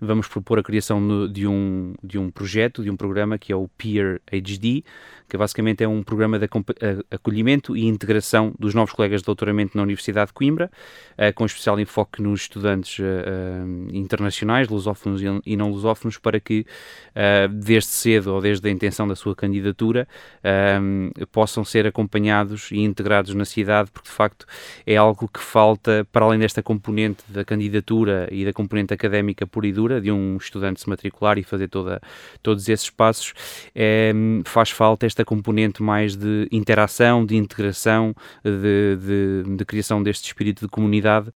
vamos propor a criação de um projeto, de um programa que é o Peer HD, que basicamente é um programa de acolhimento e integração dos novos colegas de doutoramento na Universidade de Coimbra, com especial enfoque nos estudantes internacionais, lusófonos e não lusófonos, para que desde cedo ou desde a intenção da sua candidatura possam ser acompanhados e integrados na cidade, porque de facto é algo que falta, para além desta componente da candidatura e da componente académica pura e dura, de um estudante se matricular e fazer todos esses passos, faz falta esta componente mais de interação, de integração, de criação deste espírito de comunidade,